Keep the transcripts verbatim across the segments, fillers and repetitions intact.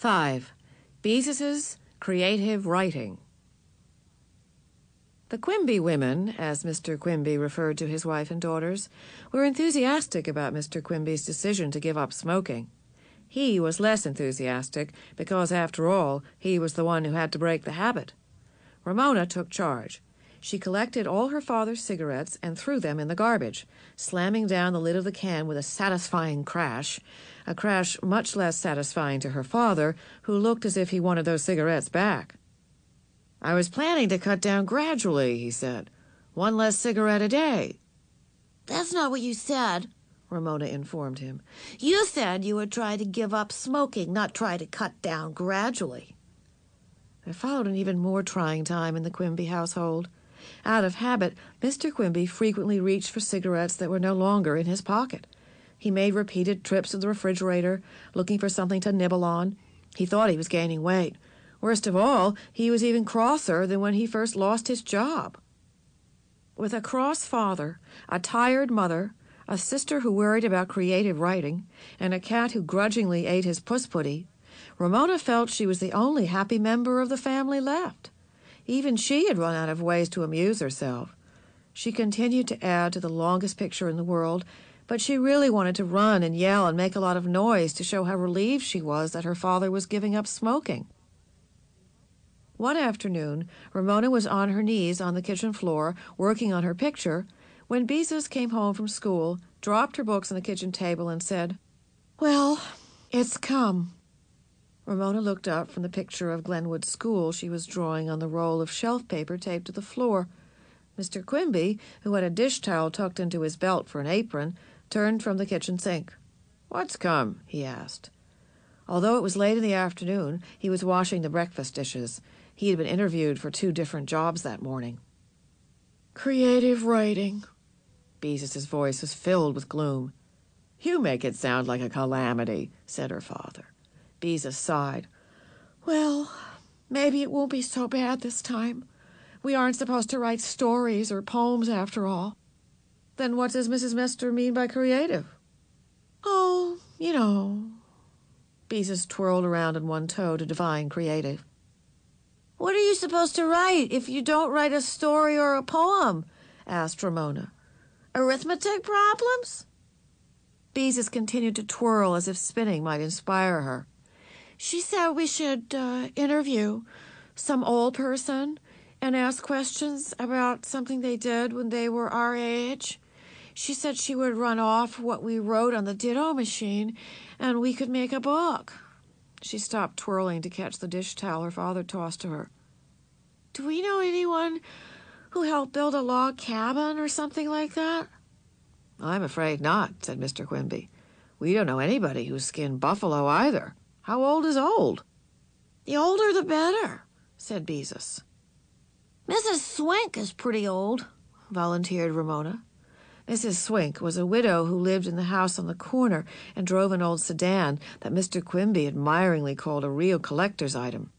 Five. Bees's creative writing. The Quimby women, as Mister Quimby referred to his wife and daughters, were enthusiastic about Mister Quimby's decision to give up smoking. He was less enthusiastic because, after all, he was the one who had to break the habit. Ramona took charge. She collected all her father's cigarettes and threw them in the garbage, slamming down the lid of the can with a satisfying crash, a crash much less satisfying to her father, who looked as if he wanted those cigarettes back. "I was planning to cut down gradually," he said. "One less cigarette a day." "That's not what you said," Ramona informed him. "You said you would try to give up smoking, not try to cut down gradually." There followed an even more trying time in the Quimby household. Out of habit, Mister Quimby frequently reached for cigarettes that were no longer in his pocket. He made repeated trips to the refrigerator, looking for something to nibble on. He thought he was gaining weight. Worst of all, he was even crosser than when he first lost his job. With a cross father, a tired mother, a sister who worried about creative writing, and a cat who grudgingly ate his puss-putty, Ramona felt she was the only happy member of the family left. Even she had run out of ways to amuse herself. She continued to add to the longest picture in the world, but she really wanted to run and yell and make a lot of noise to show how relieved she was that her father was giving up smoking. One afternoon, Ramona was on her knees on the kitchen floor, working on her picture, when Beezus came home from school, dropped her books on the kitchen table, and said, "Well, it's come." Ramona looked up from the picture of Glenwood School she was drawing on the roll of shelf paper taped to the floor. Mister Quimby, who had a dish towel tucked into his belt for an apron, turned from the kitchen sink. "What's come?" he asked. Although it was late in the afternoon, he was washing the breakfast dishes. He had been interviewed for two different jobs that morning. "Creative writing." Bees's voice was filled with gloom. "You make it sound like a calamity," said her father. Beezus sighed. "Well, maybe it won't be so bad this time. We aren't supposed to write stories or poems after all." "Then what does Missus Mester mean by creative?" "Oh, you know." Beezus twirled around on one toe to define creative. "What are you supposed to write if you don't write a story or a poem?" asked Ramona. "Arithmetic problems?" Beezus continued to twirl as if spinning might inspire her. "She said we should uh, interview some old person and ask questions about something they did when they were our age. She said she would run off what we wrote on the ditto machine and we could make a book." She stopped twirling to catch the dish towel her father tossed to her. "Do we know anyone who helped build a log cabin or something like that?" "I'm afraid not," said Mister Quimby. "We don't know anybody who skinned buffalo either. How old is old?" "The older the better," said Beezus. "Missus Swink is pretty old," volunteered Ramona. Missus Swink was a widow who lived in the house on the corner and drove an old sedan that Mister Quimby admiringly called a real collector's item.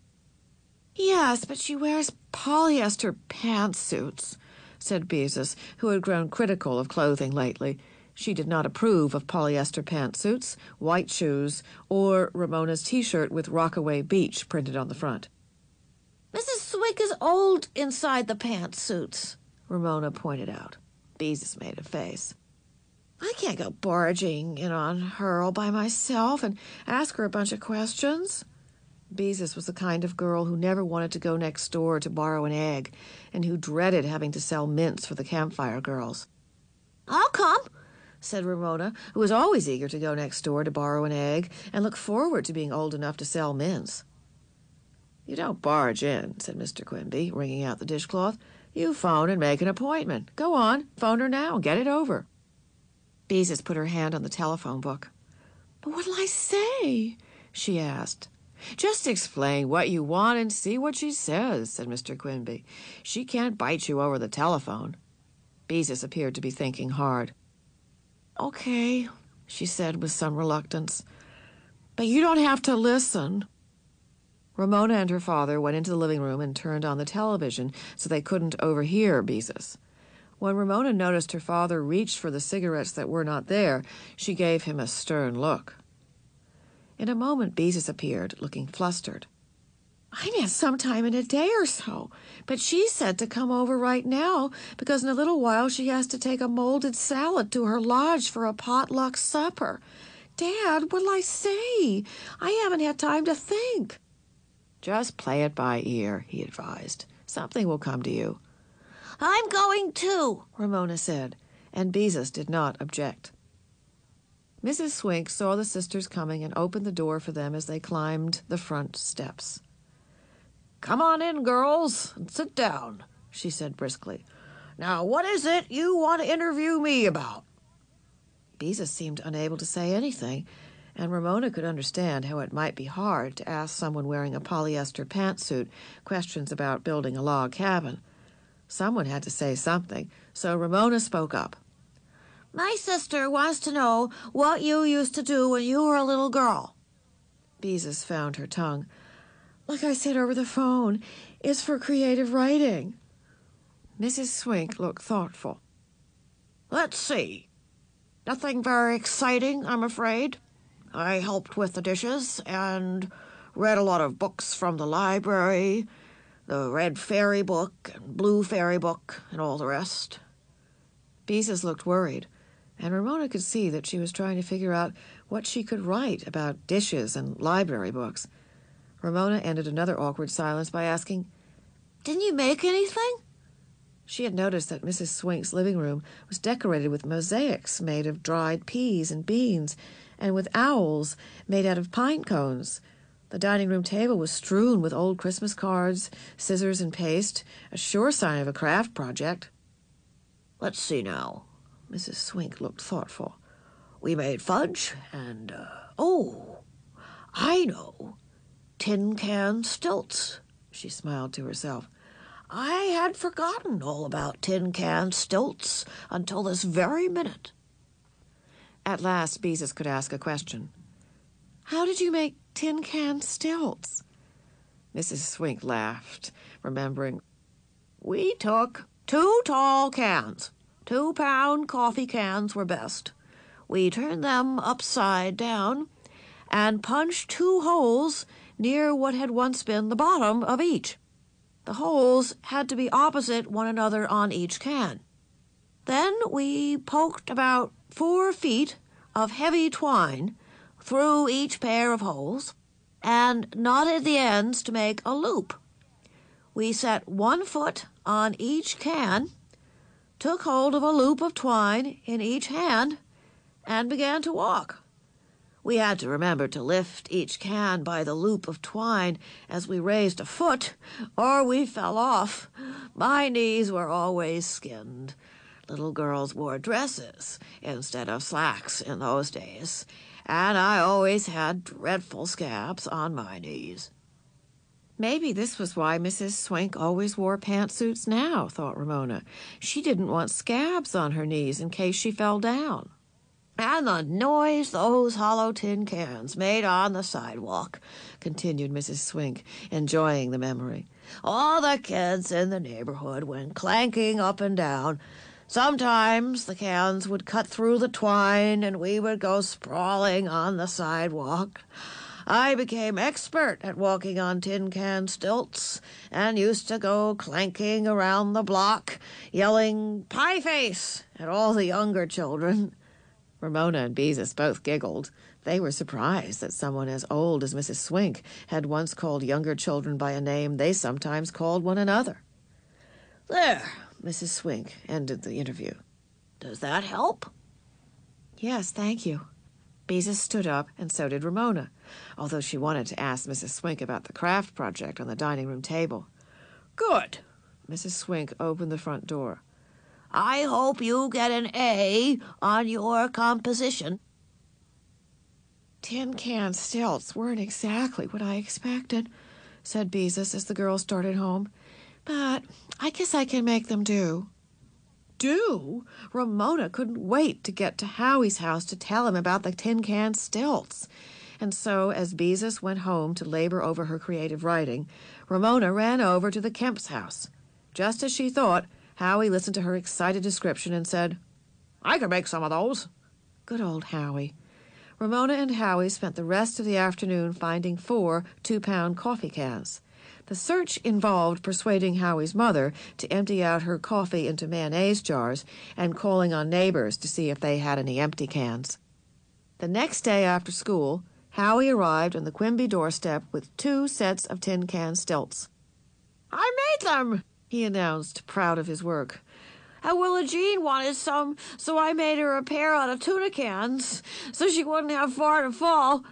"Yes, but she wears polyester pantsuits," said Beezus, who had grown critical of clothing lately. She did not approve of polyester pantsuits, white shoes, or Ramona's T-shirt with Rockaway Beach printed on the front. "Missus Swink is old inside the pantsuits," Ramona pointed out. Beezus made a face. "I can't go barging in on her all by myself and ask her a bunch of questions." Beezus was the kind of girl who never wanted to go next door to borrow an egg and who dreaded having to sell mints for the campfire girls. "I'll come," said Ramona, who was always eager to go next door to borrow an egg and look forward to being old enough to sell mints. "You don't barge in," said Mister Quimby, wringing out the dishcloth. "You phone and make an appointment. Go on, phone her now and get it over." Beezus put her hand on the telephone book. "But what'll I say?" she asked. "Just explain what you want and see what she says," said Mister Quimby. "She can't bite you over the telephone." Beezus appeared to be thinking hard. "Okay," she said with some reluctance. "But you don't have to listen." Ramona and her father went into the living room and turned on the television so they couldn't overhear Beezus. When Ramona noticed her father reached for the cigarettes that were not there, she gave him a stern look. In a moment, Beezus appeared, looking flustered. I meant sometime in a day or so, but she said to come over right now because in a little while she has to take a molded salad to her lodge for a potluck supper. Dad, what'll I say? I haven't had time to think. Just play it by ear, he advised. Something will come to you. I'm going too, Ramona said, and Beezus did not object. Missus Swink saw the sisters coming and opened the door for them as they climbed the front steps. Come on in, girls, and sit down, she said briskly. Now, what is it you want to interview me about? Beezus seemed unable to say anything, and Ramona could understand how it might be hard to ask someone wearing a polyester pantsuit questions about building a log cabin. Someone had to say something, so Ramona spoke up. My sister wants to know what you used to do when you were a little girl. Beezus found her tongue. Like I said over the phone, it's for creative writing. Missus Swink looked thoughtful. Let's see. Nothing very exciting, I'm afraid. I helped with the dishes and read a lot of books from the library, the Red Fairy book and Blue Fairy book and all the rest. Beezus looked worried, and Ramona could see that she was trying to figure out what she could write about dishes and library books. Ramona ended another awkward silence by asking, Didn't you make anything? She had noticed that Missus Swink's living room was decorated with mosaics made of dried peas and beans, and with owls made out of pine cones. The dining room table was strewn with old Christmas cards, scissors and paste, a sure sign of a craft project. Let's see now. Missus Swink looked thoughtful. We made fudge and, uh, oh, I know. Tin can stilts, she smiled to herself. I had forgotten all about tin can stilts until this very minute. At last, Beezus could ask a question. How did you make tin can stilts? Missus Swink laughed, remembering. We took two tall cans. Two-pound coffee cans were best. We turned them upside down and punched two holes near what had once been the bottom of each. The holes had to be opposite one another on each can. Then we poked about four feet of heavy twine through each pair of holes and knotted the ends to make a loop. We set one foot on each can, took hold of a loop of twine in each hand, and began to walk. We had to remember to lift each can by the loop of twine as we raised a foot, or we fell off. My knees were always skinned. Little girls wore dresses instead of slacks in those days, and I always had dreadful scabs on my knees. Maybe this was why Missus Swink always wore pantsuits now, thought Ramona. She didn't want scabs on her knees in case she fell down. And the noise those hollow tin cans made on the sidewalk, continued Missus Swink, enjoying the memory. All the kids in the neighborhood went clanking up and down. Sometimes the cans would cut through the twine and we would go sprawling on the sidewalk. I became expert at walking on tin can stilts and used to go clanking around the block, yelling, "Pie face!" at all the younger children. Ramona and Beezus both giggled. They were surprised that someone as old as Missus Swink had once called younger children by a name they sometimes called one another. There, Missus Swink ended the interview. Does that help? Yes, thank you. Beezus stood up, and so did Ramona, although she wanted to ask Missus Swink about the craft project on the dining room table. Good. Missus Swink opened the front door. I hope you get an A on your composition. Tin can stilts weren't exactly what I expected, said Beezus as the girls started home. But I guess I can make them do. Do? Ramona couldn't wait to get to Howie's house to tell him about the tin can stilts. And so, as Beezus went home to labor over her creative writing, Ramona ran over to the Kemp's house. Just as she thought, Howie listened to her excited description and said, I can make some of those. Good old Howie. Ramona and Howie spent the rest of the afternoon finding four two-pound coffee cans. The search involved persuading Howie's mother to empty out her coffee into mayonnaise jars and calling on neighbors to see if they had any empty cans. The next day after school, Howie arrived on the Quimby doorstep with two sets of tin can stilts. "I made them," he announced, proud of his work. "And Willa Jean wanted some, so I made her a pair out of tuna cans, so she wouldn't have far to fall.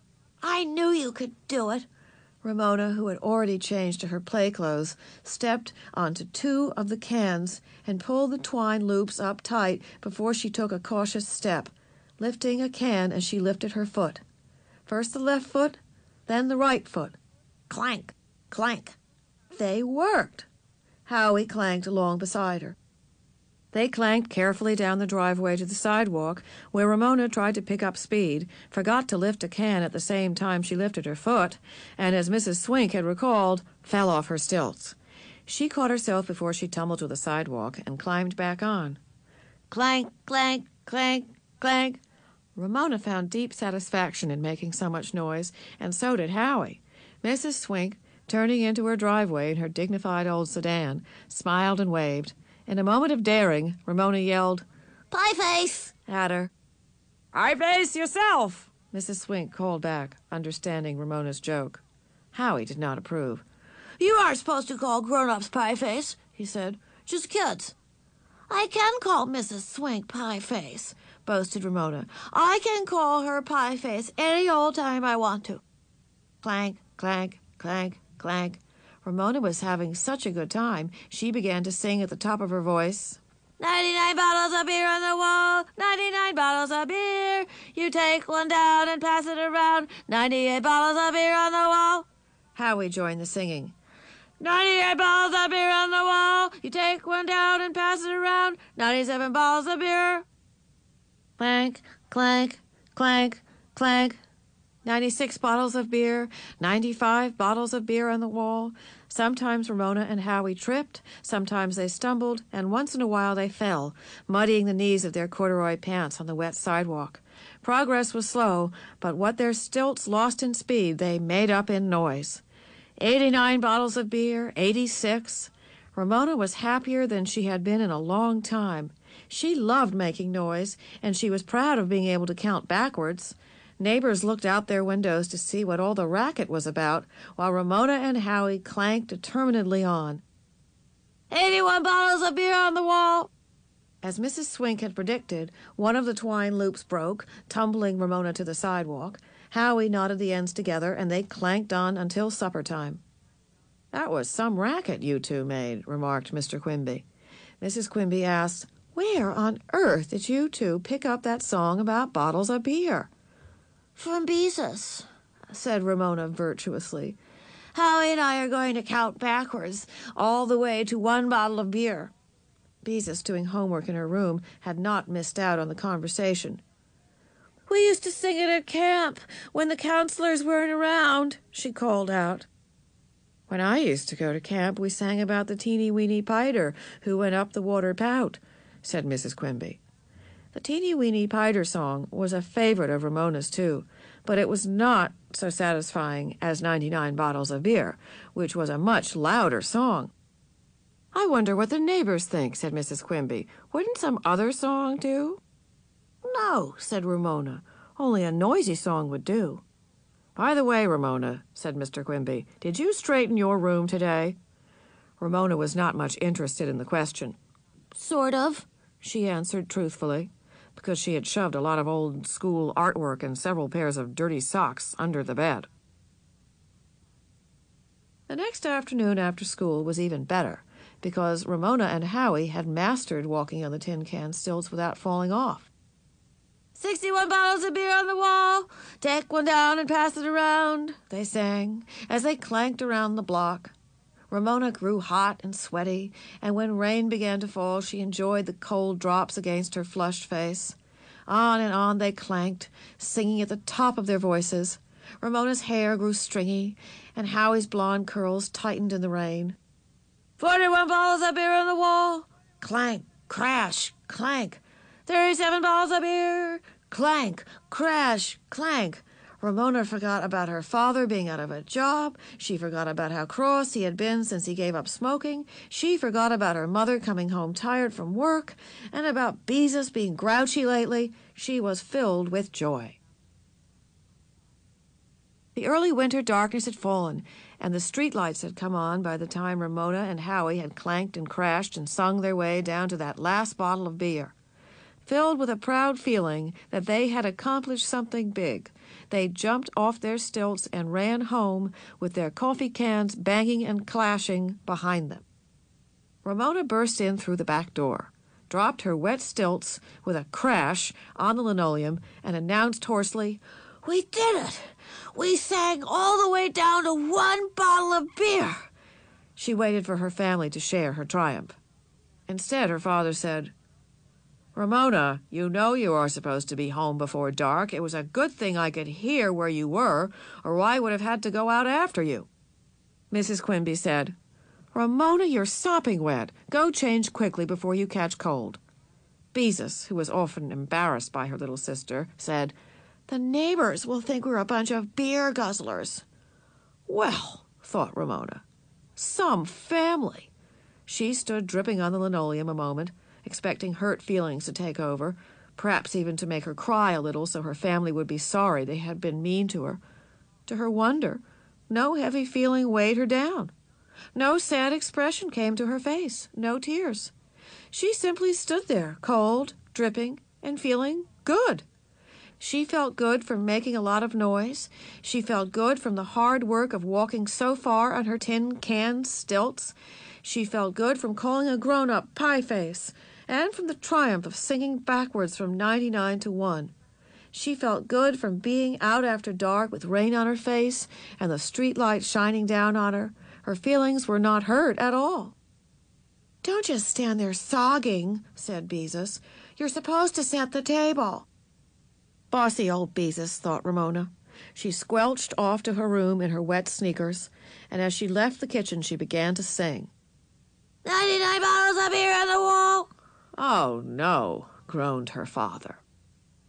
I knew you could do it." Ramona, who had already changed to her play clothes, stepped onto two of the cans and pulled the twine loops up tight before she took a cautious step, lifting a can as she lifted her foot. First the left foot, then the right foot. Clank, clank. They worked. Howie clanked along beside her. They clanked carefully down the driveway to the sidewalk, where Ramona tried to pick up speed, forgot to lift a can at the same time she lifted her foot, and, as Missus Swink had recalled, fell off her stilts. She caught herself before she tumbled to the sidewalk and climbed back on. Clank, clank, clank, clank. Ramona found deep satisfaction in making so much noise, and so did Howie. Missus Swink, turning into her driveway in her dignified old sedan, smiled and waved. In a moment of daring, Ramona yelled, "Pie-face!" at her. "Pie-face yourself!" Missus Swink called back, understanding Ramona's joke. Howie did not approve. "You aren't supposed to call grown-ups pie-face," he said. "Just kids." "I can call Missus Swink pie-face," boasted Ramona. "I can call her pie-face any old time I want to." Clank, clank, clank, clank. Ramona was having such a good time, she began to sing at the top of her voice. Ninety-nine bottles of beer on the wall, ninety-nine bottles of beer. You take one down and pass it around, ninety-eight bottles of beer on the wall. Howie joined the singing. Ninety-eight bottles of beer on the wall. You take one down and pass it around, ninety-seven bottles of beer. Clank, clank, clank, clank. Ninety-six bottles of beer, ninety-five bottles of beer on the wall. Sometimes Ramona and Howie tripped, sometimes they stumbled, and once in a while they fell, muddying the knees of their corduroy pants on the wet sidewalk. Progress was slow, but what their stilts lost in speed they made up in noise. Eighty-nine bottles of beer, eighty-six. Ramona was happier than she had been in a long time. She loved making noise, and she was proud of being able to count backwards. Neighbors looked out their windows to see what all the racket was about, while Ramona and Howie clanked determinedly on. Eighty-one bottles of beer on the wall. As Missus Swink had predicted, one of the twine loops broke, tumbling Ramona to the sidewalk. Howie knotted the ends together, and they clanked on until supper time. "That was some racket you two made," remarked Mister Quimby. Missus Quimby asked, "Where on earth did you two pick up that song about bottles of beer?" "From Beezus," said Ramona virtuously. "Howie and I are going to count backwards all the way to one bottle of beer." Beezus, doing homework in her room, had not missed out on the conversation. "We used to sing it at camp when the counselors weren't around," she called out. "When I used to go to camp, we sang about the teeny-weeny piter who went up the water pout," said Missus Quimby. The teeny-weeny piter song was a favorite of Ramona's, too, but it was not so satisfying as ninety-nine bottles of beer, which was a much louder song. "I wonder what the neighbors think," said Missus Quimby. "Wouldn't some other song do?" "No," said Ramona. "Only a noisy song would do." "By the way, Ramona," said Mister Quimby, "did you straighten your room today?" Ramona was not much interested in the question. "Sort of," she answered truthfully, because she had shoved a lot of old-school artwork and several pairs of dirty socks under the bed. The next afternoon after school was even better, because Ramona and Howie had mastered walking on the tin can stilts without falling off. Sixty-one bottles of beer on the wall. Take one down and pass it around, they sang, as they clanked around the block. Ramona grew hot and sweaty, and when rain began to fall, she enjoyed the cold drops against her flushed face. On and on they clanked, singing at the top of their voices. Ramona's hair grew stringy, and Howie's blonde curls tightened in the rain. Forty-one bottles of beer on the wall. Clank, crash, clank. Thirty-seven bottles of beer. Clank, crash, clank. Ramona forgot about her father being out of a job. She forgot about how cross he had been since he gave up smoking. She forgot about her mother coming home tired from work, and about Beezus being grouchy lately. She was filled with joy. The early winter darkness had fallen, and the streetlights had come on by the time Ramona and Howie had clanked and crashed and sung their way down to that last bottle of beer. Filled with a proud feeling that they had accomplished something big, they jumped off their stilts and ran home with their coffee cans banging and clashing behind them. Ramona burst in through the back door, dropped her wet stilts with a crash on the linoleum, and announced hoarsely, "We did it! We sang all the way down to one bottle of beer!" She waited for her family to share her triumph. Instead, her father said, "Ramona, you know you are supposed to be home before dark. It was a good thing I could hear where you were, or I would have had to go out after you." Missus Quimby said, "Ramona, you're sopping wet. Go change quickly before you catch cold." Beezus, who was often embarrassed by her little sister, said, "The neighbors will think we're a bunch of beer guzzlers." Well, thought Ramona, some family. She stood dripping on the linoleum a moment, expecting hurt feelings to take over, perhaps even to make her cry a little so her family would be sorry they had been mean to her. To her wonder, no heavy feeling weighed her down. No sad expression came to her face, no tears. She simply stood there, cold, dripping, and feeling good. She felt good from making a lot of noise. She felt good from the hard work of walking so far on her tin can stilts. She felt good from calling a grown-up pie-face, and from the triumph of singing backwards from ninety-nine to one. She felt good from being out after dark with rain on her face and the street light shining down on her. Her feelings were not hurt at all. "Don't just stand there sogging," said Beezus. "You're supposed to set the table." Bossy old Beezus, thought Ramona. She squelched off to her room in her wet sneakers, and as she left the kitchen she began to sing. Ninety-nine bottles of beer on the wall. "Oh, no," groaned her father.